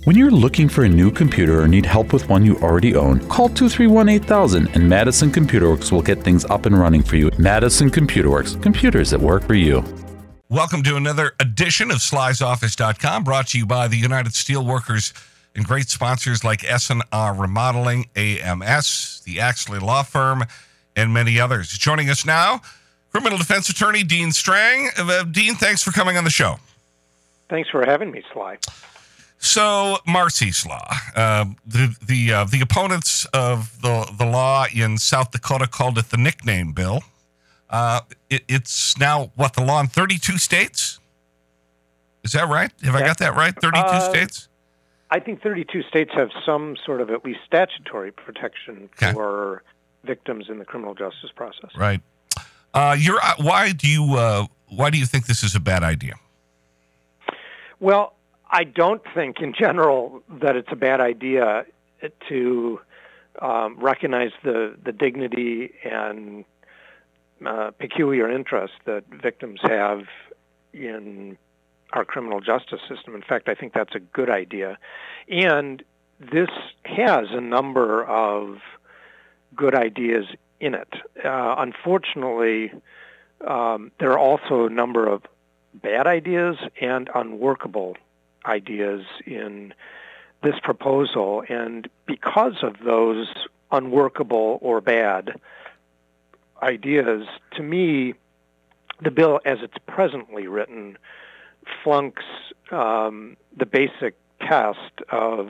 When you're looking for a new computer or need help with one you already own, call 231-8000 and Madison Computer Works will get things up and running for you. Madison Computer Works, computers that work for you. Welcome to another edition of SlysOffice.com, brought to you by the United Steelworkers and great sponsors like S&R Remodeling, AMS, the Axley Law Firm, and many others. Joining us now, criminal defense attorney Dean Strang. Dean, thanks for coming on the show. Thanks for having me, Sly. So, Marsy's Law, the opponents of the law in South Dakota called it the nickname bill. It's now, the law in 32 states? Is that right? Have I got that right? 32 states? I think 32 states have some sort of at least statutory protection for victims in the criminal justice process. Right. Why do you think this is a bad idea? Well, I don't think in general that it's a bad idea to recognize the dignity and peculiar interest that victims have in our criminal justice system. In fact, I think that's a good idea. And this has a number of good ideas in it. Unfortunately, there are also a number of bad ideas and unworkable ideas in this proposal. And because of those unworkable or bad ideas, to me, the bill as it's presently written flunks the basic test of,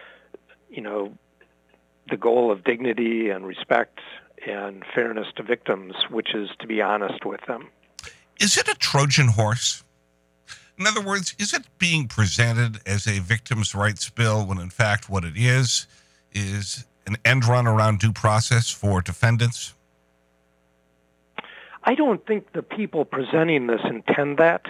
the goal of dignity and respect and fairness to victims, which is to be honest with them. Is it a Trojan horse? In other words, is it being presented as a victims' rights bill when in fact what it is an end run around due process for defendants? I don't think the people presenting this intend that.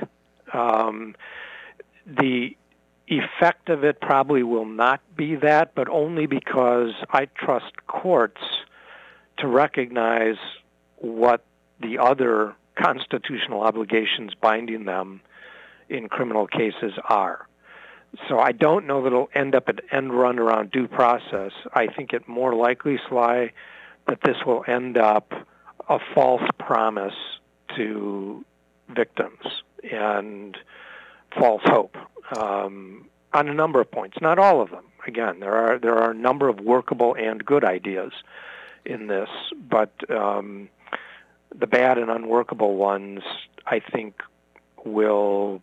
The effect of it probably will not be that, but only because I trust courts to recognize what the other constitutional obligations binding them in criminal cases are. So I don't know that it'll end up an end run around due process. I think it more likely, Sly, that this will end up a false promise to victims and false hope on a number of points. Not all of them. Again, there are a number of workable and good ideas in this, but the bad and unworkable ones, I think, will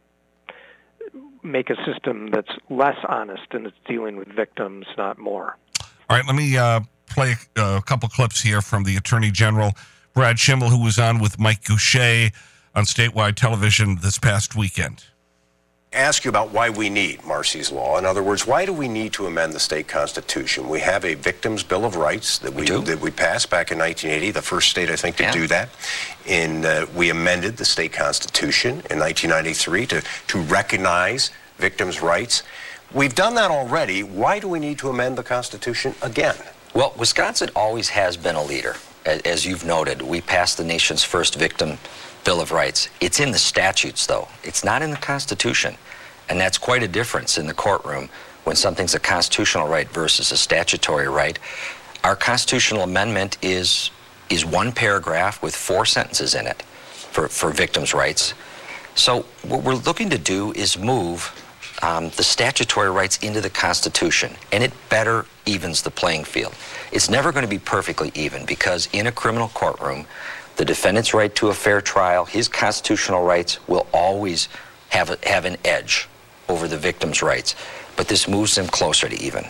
make a system that's less honest in its dealing with victims, not more. All right, let me play a couple clips here from the Attorney General, Brad Schimel, who was on with Mike Goucher on statewide television this past weekend. Ask you about why we need Marsy's Law. In other words, why do we need to amend the state constitution? We have a Victims' Bill of Rights that we passed back in 1980, the first state, I think, to do that. We amended the state constitution in 1993 to recognize victims' rights. We've done that already. Why do we need to amend the Constitution again? Well, Wisconsin always has been a leader. As you've noted, we passed the nation's first Victim Bill of Rights. It's in the statutes, though. It's not in the Constitution. And that's quite a difference in the courtroom when something's a constitutional right versus a statutory right. Our constitutional amendment is one paragraph with 4 sentences in it for victims' rights. So what we're looking to do is move the statutory rights into the Constitution, and it better evens the playing field. It's never going to be perfectly even because in a criminal courtroom, the defendant's right to a fair trial, his constitutional rights will always have an edge over the victim's rights. But this moves them closer to even.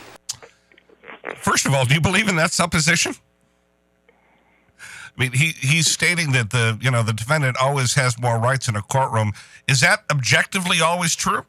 First of all, do you believe in that supposition? I mean, he's stating that the defendant always has more rights in a courtroom. Is that objectively always true?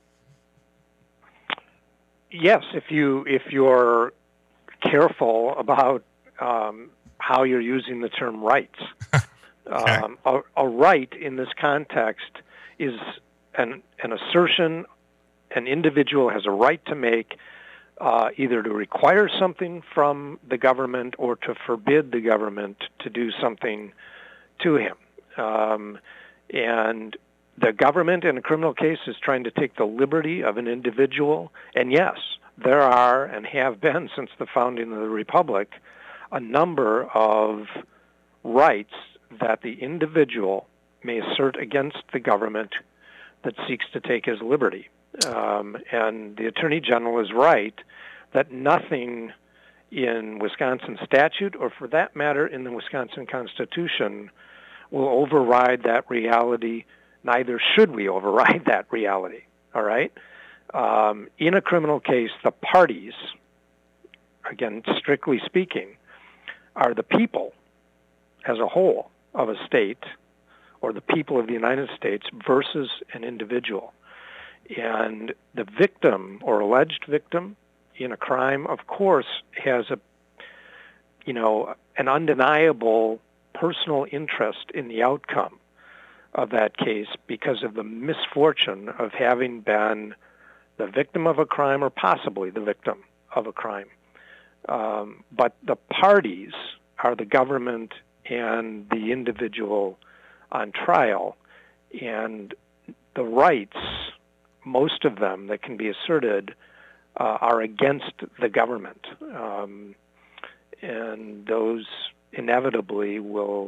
Yes, if you're careful about how you're using the term rights. Okay. A right in this context is an assertion an individual has a right to make, either to require something from the government or to forbid the government to do something to him. And the government in a criminal case is trying to take the liberty of an individual, and yes, there are and have been since the founding of the Republic a number of rights that the individual may assert against the government that seeks to take his liberty. And the Attorney General is right that nothing in Wisconsin statute, or for that matter in the Wisconsin Constitution, will override that reality. Neither should we override that reality, all right? In a criminal case, the parties, again, strictly speaking, are the people as a whole of a state, or the people of the United States versus an individual. And the victim or alleged victim in a crime, of course, has an undeniable personal interest in the outcome of that case because of the misfortune of having been the victim of a crime or possibly the victim of a crime. But the parties are the government and the individual on trial, and the rights, most of them that can be asserted, are against the government, and those inevitably will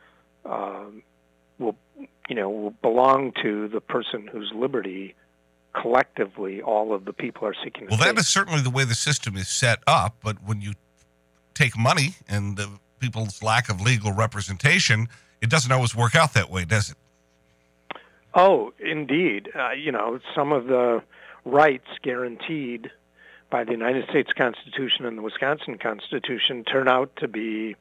belong to the person whose liberty collectively all of the people are seeking to take. Well, that is certainly the way the system is set up, but when you take money and the people's lack of legal representation, it doesn't always work out that way, does it? Oh, indeed. Some of the rights guaranteed by the United States Constitution and the Wisconsin Constitution turn out to be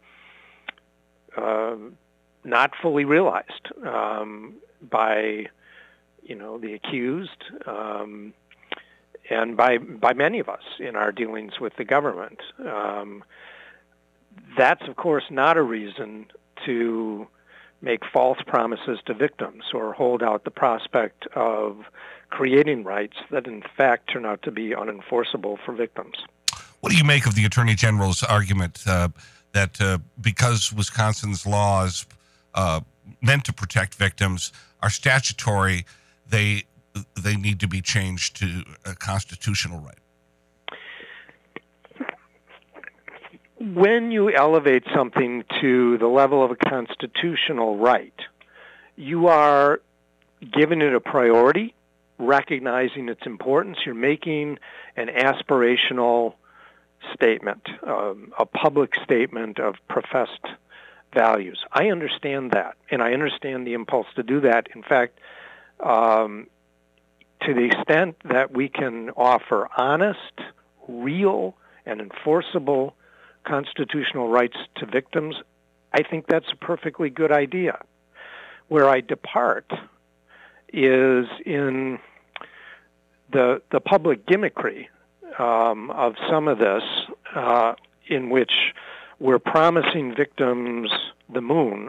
not fully realized by the accused and by many of us in our dealings with the government. That's, of course, not a reason to make false promises to victims or hold out the prospect of creating rights that in fact turn out to be unenforceable for victims. What do you make of the Attorney General's argument that because Wisconsin's laws meant to protect victims are statutory, they need to be changed to a constitutional right? When you elevate something to the level of a constitutional right, you are giving it a priority, recognizing its importance. You're making an aspirational statement, a public statement of professed values. I understand that, and I understand the impulse to do that. In fact, to the extent that we can offer honest, real, and enforceable constitutional rights to victims, I think that's a perfectly good idea. Where I depart is in the public gimmickry of some of this, in which we're promising victims the moon,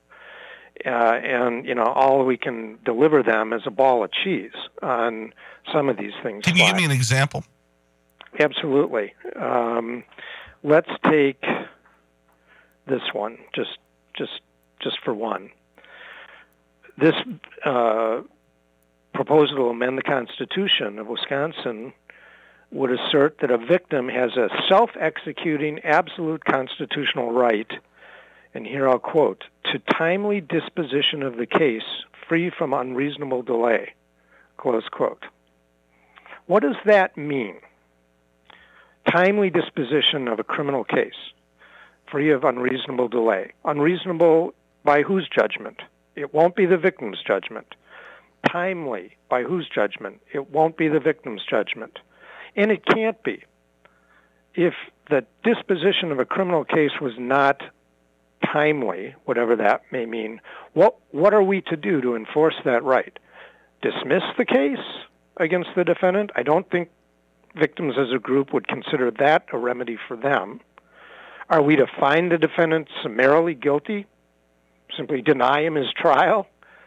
and all we can deliver them is a ball of cheese on some of these things. Can you give me an example? Absolutely. Let's take this one, just for one. This proposal to amend the Constitution of Wisconsin would assert that a victim has a self-executing absolute constitutional right, and here I'll quote, to timely disposition of the case free from unreasonable delay, close quote. What does that mean? Timely disposition of a criminal case, free of unreasonable delay. Unreasonable by whose judgment? It won't be the victim's judgment. Timely by whose judgment? It won't be the victim's judgment. And it can't be. If the disposition of a criminal case was not timely, whatever that may mean, what are we to do to enforce that right? Dismiss the case against the defendant? I don't think victims as a group would consider that a remedy for them. Are we to find the defendant summarily guilty? Simply deny him his trial?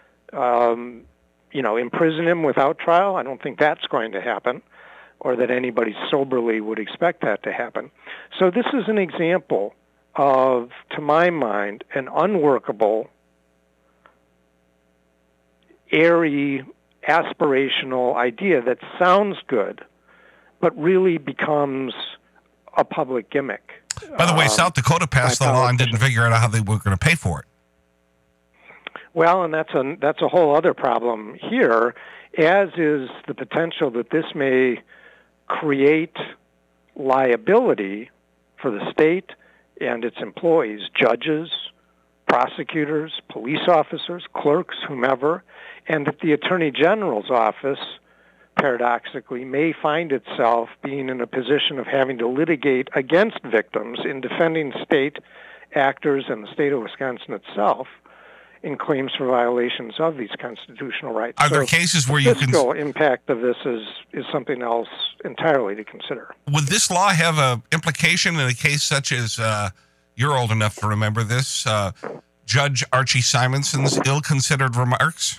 Imprison him without trial? I don't think that's going to happen, or that anybody soberly would expect that to happen. So this is an example of, to my mind, an unworkable airy, aspirational idea that sounds good, but really becomes a public gimmick. By the way, South Dakota passed the law and didn't figure out how they were going to pay for it. Well, and that's a whole other problem here, as is the potential that this may create liability for the state and its employees, judges, prosecutors, police officers, clerks, whomever, and that the Attorney General's office, paradoxically, may find itself being in a position of having to litigate against victims in defending state actors and the state of Wisconsin itself in claims for violations of these constitutional rights. Are there cases where you can... The fiscal impact of this is something else entirely to consider. Would this law have an implication in a case such as, you're old enough to remember this, Judge Archie Simonson's ill-considered remarks?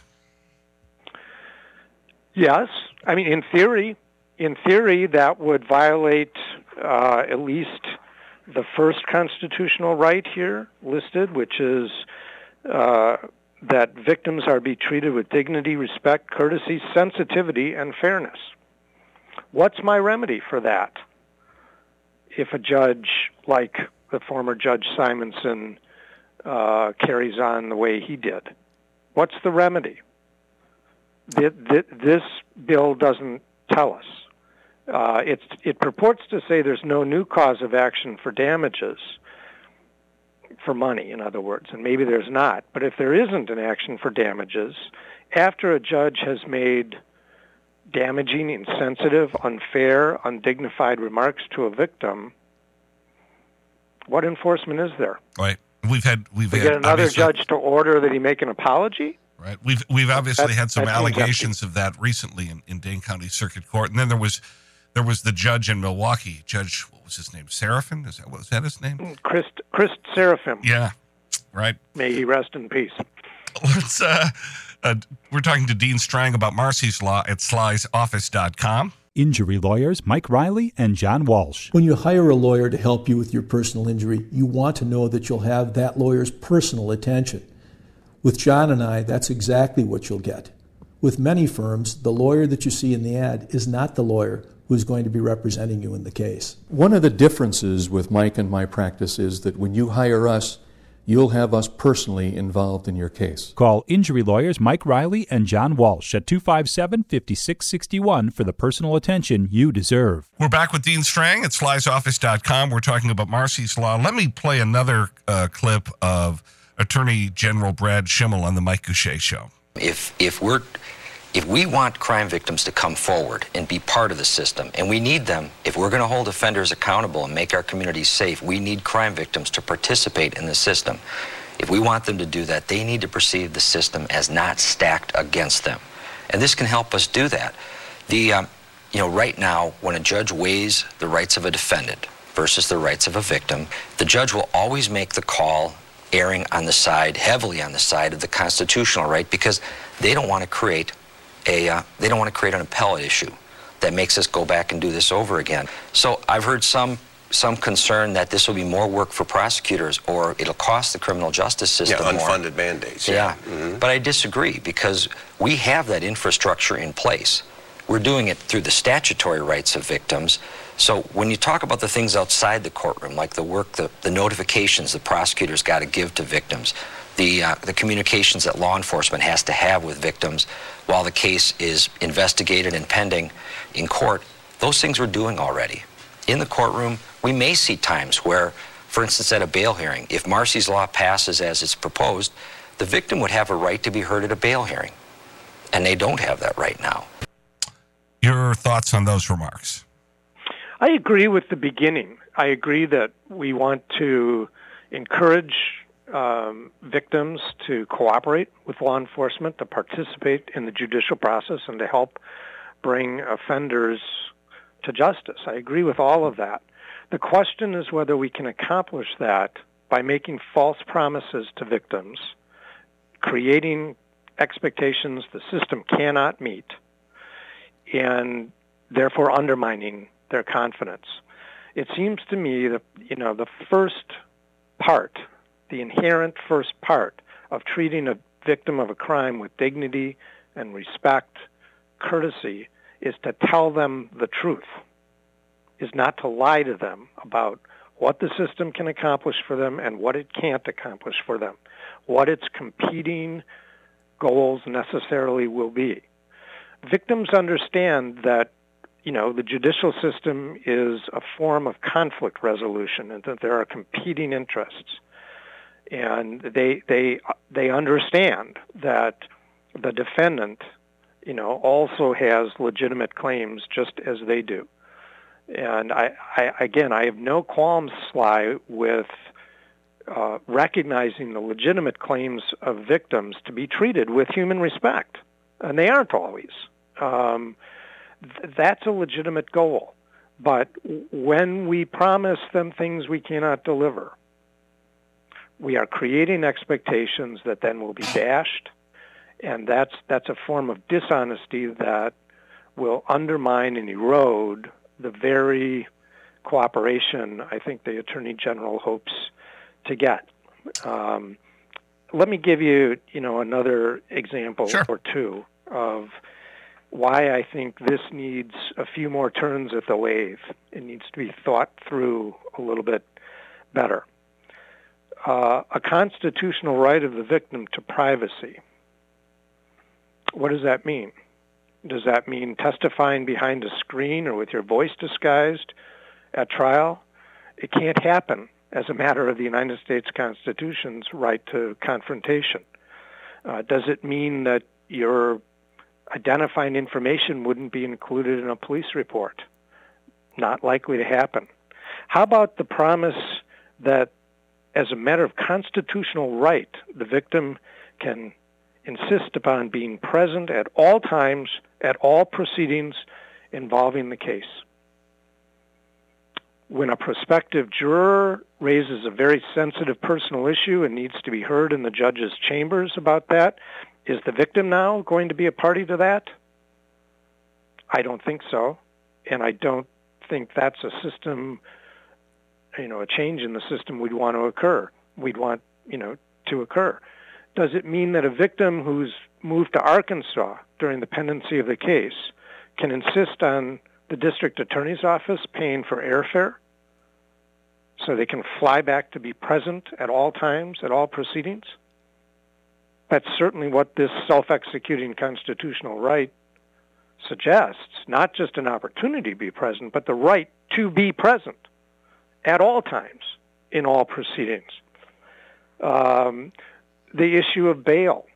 Yes. I mean, in theory, that would violate at least the first constitutional right here listed, which is that victims are to be treated with dignity, respect, courtesy, sensitivity, and fairness. What's my remedy for that? If a judge like the former Judge Simonson carries on the way he did, what's the remedy? This bill doesn't tell us. It purports to say there's no new cause of action for damages, for money, in other words, and maybe there's not. But if there isn't an action for damages, after a judge has made damaging, insensitive, unfair, undignified remarks to a victim, what enforcement is there? Right. We get another judge to order that he make an apology? Right. We've obviously had some allegations of that recently in Dane County Circuit Court, and then there was the judge in Milwaukee, Judge, what was his name, Serafin? Was that his name? Chris Serafin. Yeah, right. May he rest in peace. Let's. We're talking to Dean Strang about Marcy's Law at slysoffice.com. Injury lawyers Mike Riley and John Walsh. When you hire a lawyer to help you with your personal injury, you want to know that you'll have that lawyer's personal attention. With John and I, that's exactly what you'll get. With many firms, the lawyer that you see in the ad is not the lawyer who's going to be representing you in the case. One of the differences with Mike and my practice is that when you hire us, you'll have us personally involved in your case. Call injury lawyers Mike Riley and John Walsh at 257-5661 for the personal attention you deserve. We're back with Dean Strang at slysoffice.com. We're talking about Marcy's Law. Let me play another clip of Attorney General Brad Schimmel on the Mike Goucher Show. If we want crime victims to come forward and be part of the system, and we need them, if we're going to hold offenders accountable and make our communities safe, we need crime victims to participate in the system. If we want them to do that, they need to perceive the system as not stacked against them. And this can help us do that. Right now, when a judge weighs the rights of a defendant versus the rights of a victim, the judge will always make the call erring on the side, heavily on the side of the constitutional right, because they don't want to create an appellate issue that makes us go back and do this over again. So I've heard some concern that this will be more work for prosecutors or it'll cost the criminal justice system more. Unfunded mandates. Yeah. Mm-hmm. But I disagree, because we have that infrastructure in place. We're doing it through the statutory rights of victims. So when you talk about the things outside the courtroom, like the work, the notifications the prosecutors got to give to victims, the communications that law enforcement has to have with victims while the case is investigated and pending in court, those things we're doing already. In the courtroom, we may see times where, for instance, at a bail hearing, if Marcy's Law passes as it's proposed, the victim would have a right to be heard at a bail hearing. And they don't have that right now. Your thoughts on those remarks? I agree with the beginning. I agree that we want to encourage victims to cooperate with law enforcement, to participate in the judicial process, and to help bring offenders to justice. I agree with all of that. The question is whether we can accomplish that by making false promises to victims, creating expectations the system cannot meet, and therefore undermining their confidence. It seems to me that, the first part, the inherent first part of treating a victim of a crime with dignity, and respect, courtesy, is to tell them the truth, is not to lie to them about what the system can accomplish for them and what it can't accomplish for them, what its competing goals necessarily will be. Victims understand that, the judicial system is a form of conflict resolution and that there are competing interests. And they understand that the defendant, also has legitimate claims just as they do. And I have no qualms, Sly, with recognizing the legitimate claims of victims to be treated with human respect. And they aren't always. That's a legitimate goal. But when we promise them things we cannot deliver, we are creating expectations that then will be dashed, and that's a form of dishonesty that will undermine and erode the very cooperation I think the Attorney General hopes to get. Let me give you, another example or two of why I think this needs a few more turns at the lathe. It needs to be thought through a little bit better. A constitutional right of the victim to privacy. What does that mean? Does that mean testifying behind a screen or with your voice disguised at trial? It can't happen as a matter of the United States Constitution's right to confrontation. Does it mean that your identifying information wouldn't be included in a police report? Not likely to happen. How about the promise that as a matter of constitutional right, the victim can insist upon being present at all times, at all proceedings involving the case? When a prospective juror raises a very sensitive personal issue and needs to be heard in the judge's chambers about that, is the victim now going to be a party to that? I don't think so. And I don't think that's a system, a change in the system we'd want to occur. To occur. Does it mean that a victim who's moved to Arkansas during the pendency of the case can insist on the district attorney's office paying for airfare so they can fly back to be present at all times, at all proceedings? That's certainly what this self-executing constitutional right suggests, not just an opportunity to be present, but the right to be present at all times in all proceedings. The issue of bail.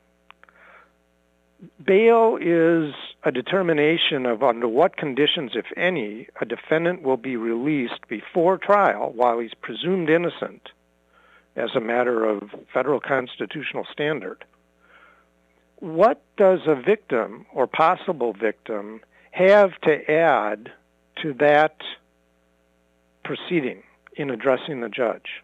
Bail is a determination of under what conditions, if any, a defendant will be released before trial while he's presumed innocent as a matter of federal constitutional standard. What does a victim or possible victim have to add to that proceeding in addressing the judge?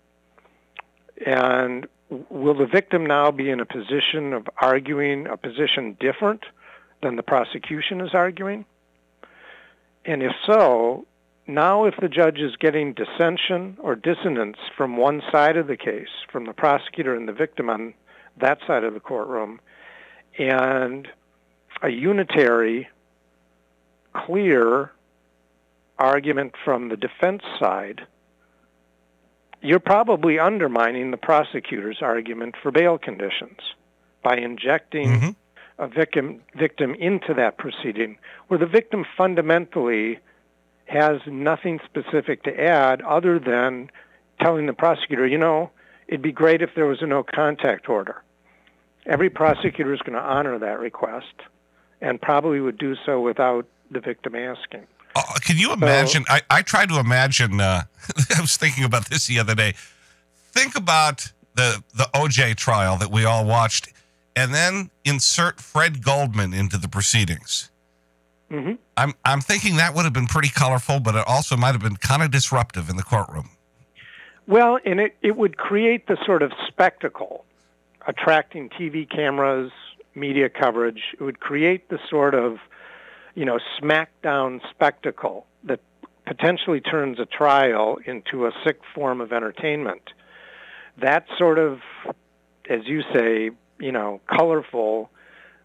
And will the victim now be in a position of arguing a position different than the prosecution is arguing? And if so, now if the judge is getting dissension or dissonance from one side of the case, from the prosecutor and the victim on that side of the courtroom, and a unitary, clear argument from the defense side, you're probably undermining the prosecutor's argument for bail conditions by injecting a victim into that proceeding where the victim fundamentally has nothing specific to add other than telling the prosecutor, it'd be great if there was a no contact order. Every prosecutor is going to honor that request and probably would do so without the victim asking. Can you imagine? I tried to imagine, I was thinking about this the other day. Think about the OJ trial that we all watched, and then insert Fred Goldman into the proceedings. Mm-hmm. I'm thinking that would have been pretty colorful, but it also might have been kind of disruptive in the courtroom. Well, and it would create the sort of spectacle, attracting TV cameras, media coverage. It would create the sort of smackdown spectacle that potentially turns a trial into a sick form of entertainment. That sort of, as you say, colorful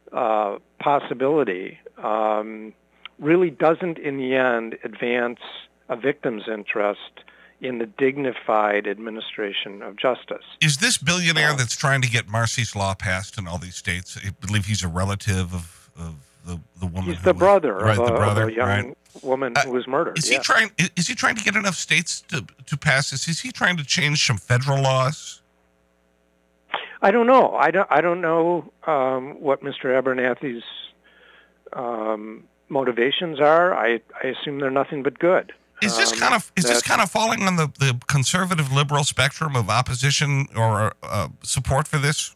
possibility really doesn't, in the end, advance a victim's interest in the dignified administration of justice. Is this billionaire that's trying to get Marsy's Law passed in all these states? I believe he's a relative of the woman. He's the brother, right, of, the brother of a young woman who was murdered. Is he trying to get enough states to pass this? Is he trying to change some federal laws? I don't know. I don't know what Mr. Abernathy's motivations are. I assume they're nothing but good. Is this kind of falling on the conservative liberal spectrum of opposition or support for this?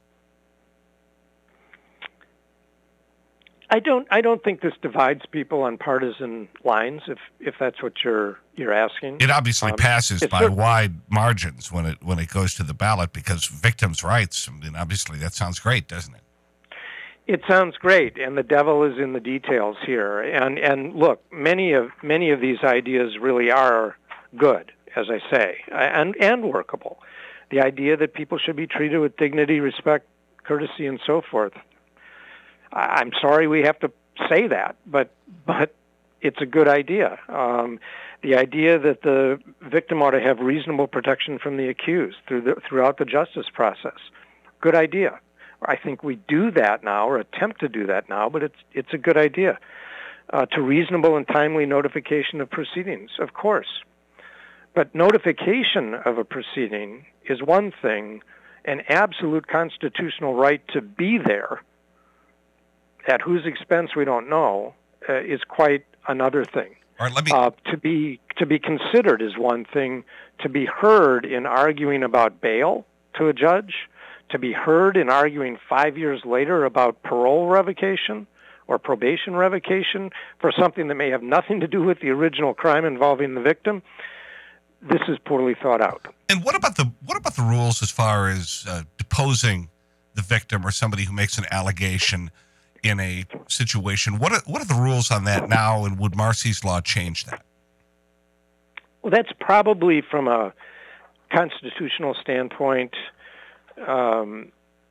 I don't think this divides people on partisan lines. If that's what you're asking, it obviously passes by wide margins when it goes to the ballot because victims' rights. I mean, obviously that sounds great, doesn't it? It sounds great, and the devil is in the details here. And look, many of these ideas really are good, as I say, and workable. The idea that people should be treated with dignity, respect, courtesy, and so forth. I'm sorry we have to say that, but it's a good idea. The idea that the victim ought to have reasonable protection from the accused throughout the justice process. Good idea. I think we do that now, or attempt to do that now, but it's a good idea. To reasonable and timely notification of proceedings, of course. But notification of a proceeding is one thing. An absolute constitutional right to be there, at whose expense we don't know, is quite another thing. All right, to be considered is one thing. To be heard in arguing about bail to a judge, to be heard in arguing 5 years later about parole revocation or probation revocation for something that may have nothing to do with the original crime involving the victim, this is poorly thought out. And what about the rules as far as deposing the victim or somebody who makes an allegation in a situation? What are the rules on that now, and would Marsy's Law change that? Well, that's probably, from a constitutional standpoint, the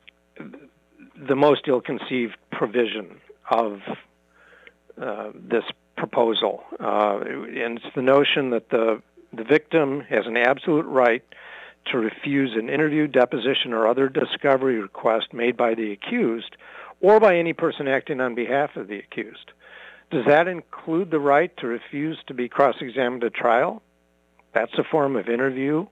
most ill-conceived provision of this proposal. And it's the notion that the victim has an absolute right to refuse an interview, deposition, or other discovery request made by the accused or by any person acting on behalf of the accused. Does that include the right to refuse to be cross-examined at trial? That's a form of interview,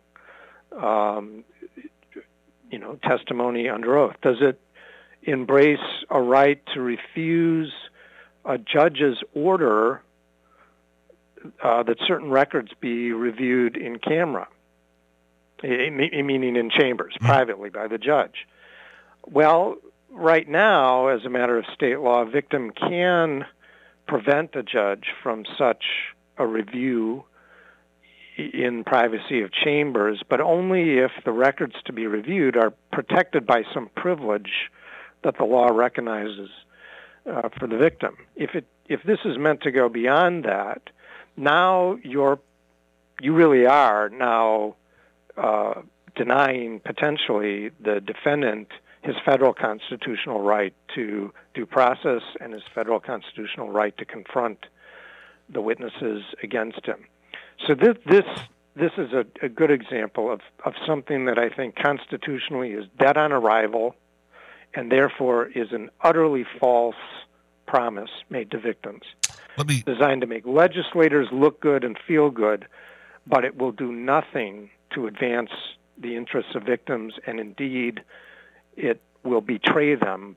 testimony under oath. Does it embrace a right to refuse a judge's order that certain records be reviewed in camera, meaning in chambers, privately by the judge? Well, right now, as a matter of state law, a victim can prevent a judge from such a review in privacy of chambers, but only if the records to be reviewed are protected by some privilege that the law recognizes for the victim. If this is meant to go beyond that, now you really are now denying potentially the defendant his federal constitutional right to due process and his federal constitutional right to confront the witnesses against him. So this is a good example of something that I think constitutionally is dead on arrival and therefore is an utterly false promise made to victims. Designed to make legislators look good and feel good, but it will do nothing to advance the interests of victims, and indeed it will betray them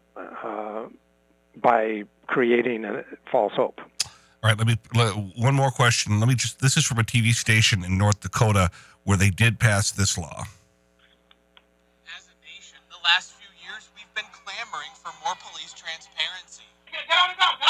by creating a false hope. All right, one more question. This is from a TV station in North Dakota where they did pass this law. As a nation, the last few years we've been clamoring for more police transparency. Get on the ground! Get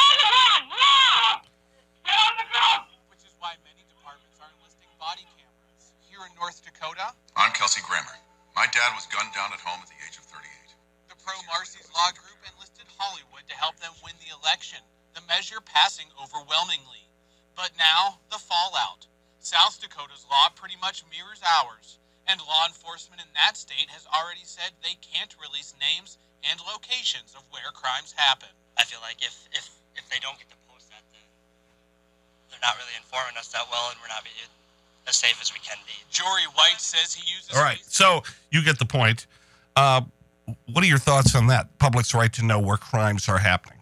on the ground! Which is why many departments are enlisting body cameras. Here in North Dakota, I'm Kelsey Grammer. My dad was gunned down at home at the age of 38. The pro-Marsy's Law group enlisted Hollywood to help them win the election, the measure passing overwhelmingly. But now, the fallout. South Dakota's law pretty much mirrors ours, and law enforcement in that state has already said they can't release names and locations of where crimes happen. I feel like if they don't get to post that, then they're not really informing us that well, and we're not being as safe as we can be. Jory White says he uses... All right, so you get the point. What are your thoughts on that? Public's right to know where crimes are happening.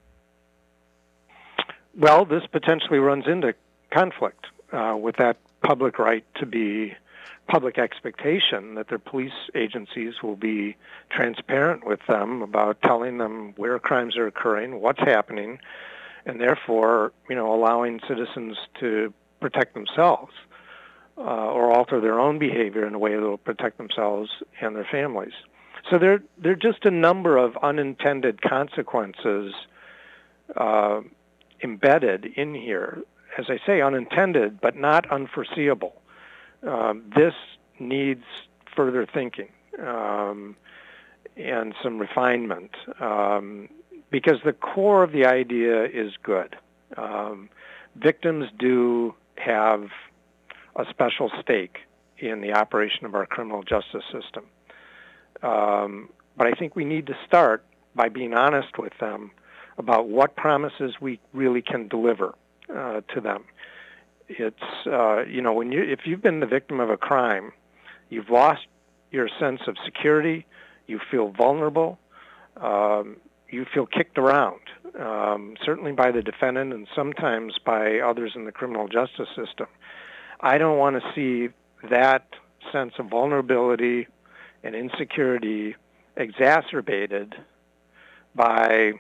Well, this potentially runs into conflict with that public right to be public expectation that their police agencies will be transparent with them about telling them where crimes are occurring, what's happening, and therefore, allowing citizens to protect themselves or alter their own behavior in a way that will protect themselves and their families. So there are just a number of unintended consequences embedded in here. As I say, unintended, but not unforeseeable. This needs further thinking and some refinement because the core of the idea is good. Victims do have a special stake in the operation of our criminal justice system. But I think we need to start by being honest with them about what promises we really can deliver to them. It's, if you've been the victim of a crime, you've lost your sense of security, you feel vulnerable, you feel kicked around, certainly by the defendant and sometimes by others in the criminal justice system. I don't want to see that sense of vulnerability and insecurity exacerbated by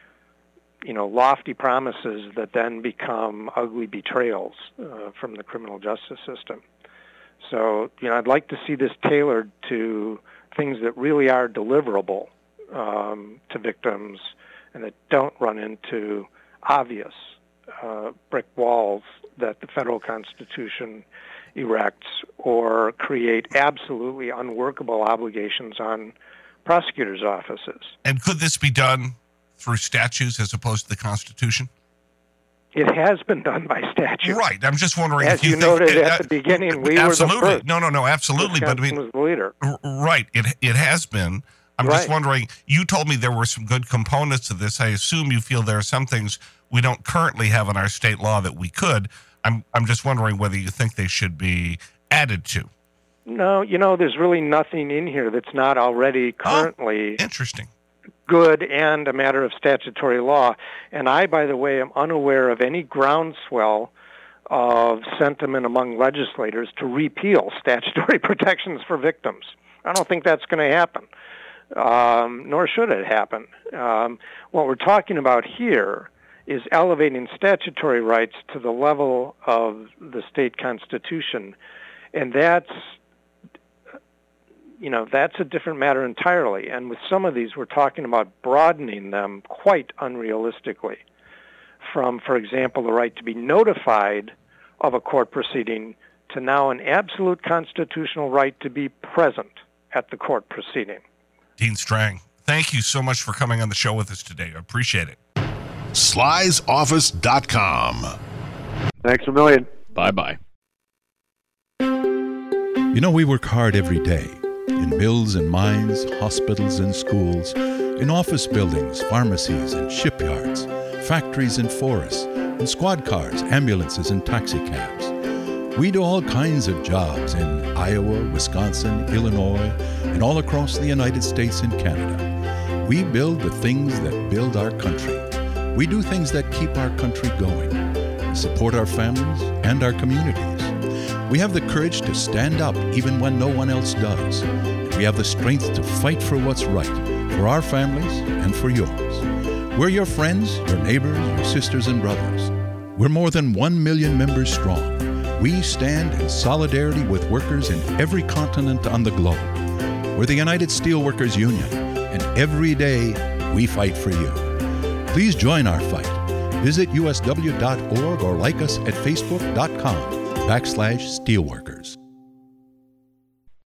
lofty promises that then become ugly betrayals from the criminal justice system. So, I'd like to see this tailored to things that really are deliverable to victims and that don't run into obvious brick walls that the federal Constitution erects or create absolutely unworkable obligations on prosecutors' offices. And could this be done through statutes as opposed to the Constitution? It has been done by statute. Right. I'm just wondering as if you noted at the beginning, we absolutely. were the first. No, absolutely. But was the leader. Right. It has been. I'm just wondering, you told me there were some good components to this. I assume you feel there are some things we don't currently have in our state law that we could. I'm just wondering whether you think they should be added to. No, there's really nothing in here that's not already currently interesting, good and a matter of statutory law. And I, by the way, am unaware of any groundswell of sentiment among legislators to repeal statutory protections for victims. I don't think that's going to happen, nor should it happen. What we're talking about here is elevating statutory rights to the level of the state constitution, and that's a different matter entirely. And with some of these, we're talking about broadening them quite unrealistically from, for example, the right to be notified of a court proceeding to now an absolute constitutional right to be present at the court proceeding. Dean Strang, thank you so much for coming on the show with us today. I appreciate it. Sly'sOffice.com. Thanks a million. Bye-bye. We work hard every day. In mills and mines, hospitals and schools, in office buildings, pharmacies and shipyards, factories and forests, in squad cars, ambulances and taxi cabs. We do all kinds of jobs in Iowa, Wisconsin, Illinois, and all across the United States and Canada. We build the things that build our country. We do things that keep our country going. We support our families and our communities. We have the courage to stand up even when no one else does. We have the strength to fight for what's right, for our families and for yours. We're your friends, your neighbors, your sisters and brothers. We're more than 1 million members strong. We stand in solidarity with workers in every continent on the globe. We're the United Steelworkers Union, and every day we fight for you. Please join our fight. Visit usw.org or like us at facebook.com/steelworkers.